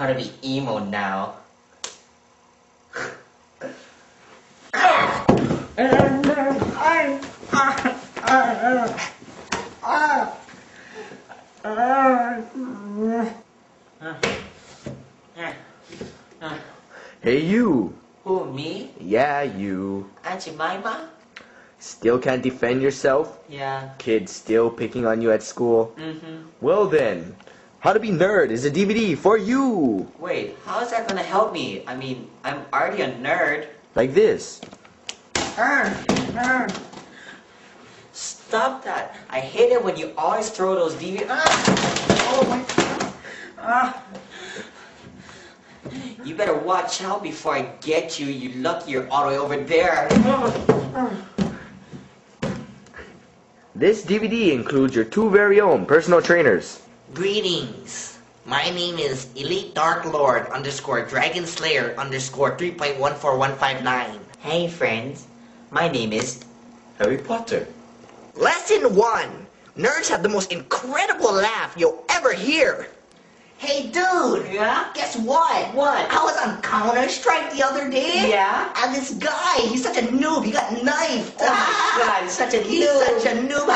how to be emo now. Hey you! Who, me? Yeah, you. Aunt Jemima? Still can't defend yourself? Yeah. Kids still picking on you at school? Mm-hmm. Well then, How to Be Nerd is a DVD for you! Wait, how is that gonna help me? I mean, I'm already a nerd. Like this. Stop that. I hate it when you always throw those DVDs. Oh my God. You better watch out before I get you. You lucky you're all the way over there. This DVD includes your two very own personal trainers. Greetings. My name is Elite Dark Lord _ Dragon Slayer _ 3.14159. Hey friends, my name is Harry Potter. Lesson 1. Nerds have the most incredible laugh you'll ever hear. Hey dude, Yeah? guess what? What? I was on Counter-Strike the other day. Yeah? And this guy, he's such a noob, he got knifed. Oh my God, he's such a He's noob. such a noob.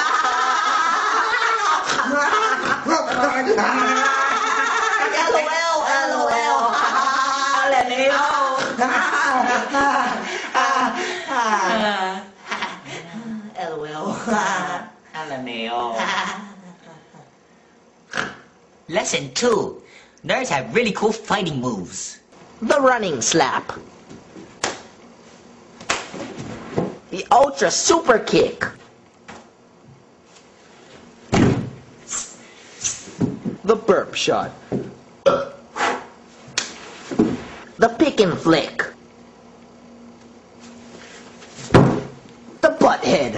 LOL. LMAO. Lesson 2. Nerds have really cool fighting moves. The running slap. The ultra super kick. The burp shot. The pick and flick. The butt head.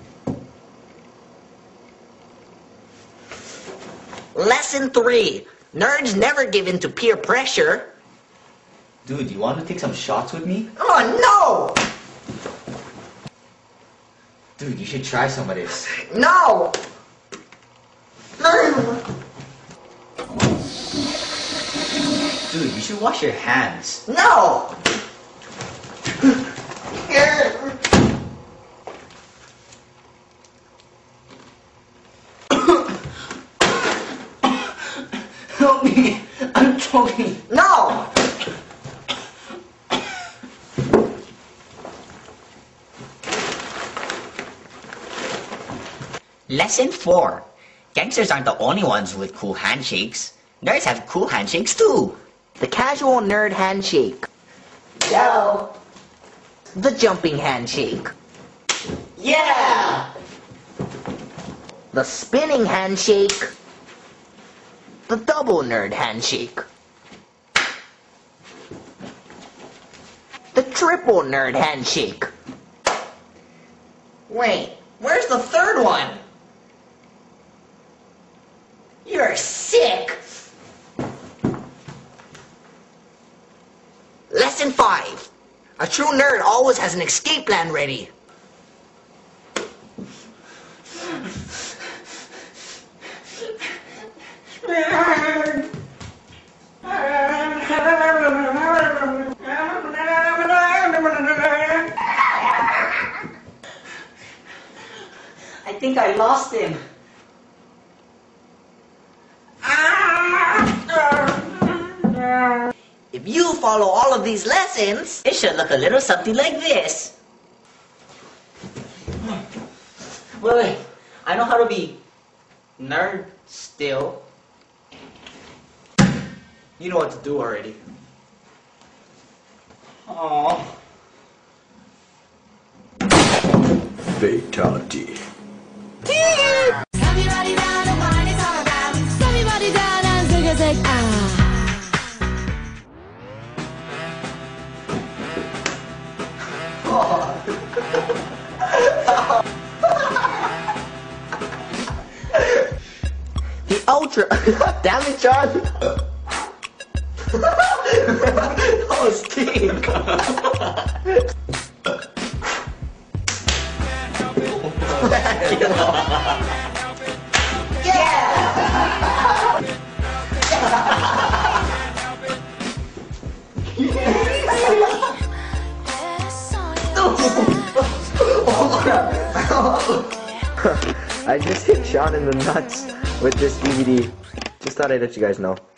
Lesson 3. Nerds never give in to peer pressure. Dude, you want to take some shots with me? Oh Dude, you should try some of this. no! No! Dude, you should wash your hands. No! Help me! I'm choking. No! Lesson 4. Gangsters aren't the only ones with cool handshakes. Nerds have cool handshakes too. The casual nerd handshake. Yo! The jumping handshake. Yeah! The spinning handshake. The double nerd handshake. The triple nerd handshake. Wait, where's the third one? You're sick. Lesson 5. A true nerd always has an escape plan ready. I think I lost him. If you follow all of these lessons, it should look a little something like this. Wait. I know how to be nerd still. You know what to do already. Aww. Fatality. Everybody down and wine is all around. Everybody down and zig ah. The ultra. Damn it, John. Oh, stink. I just hit Sean in the nuts with this DVD. Just thought I'd let you guys know.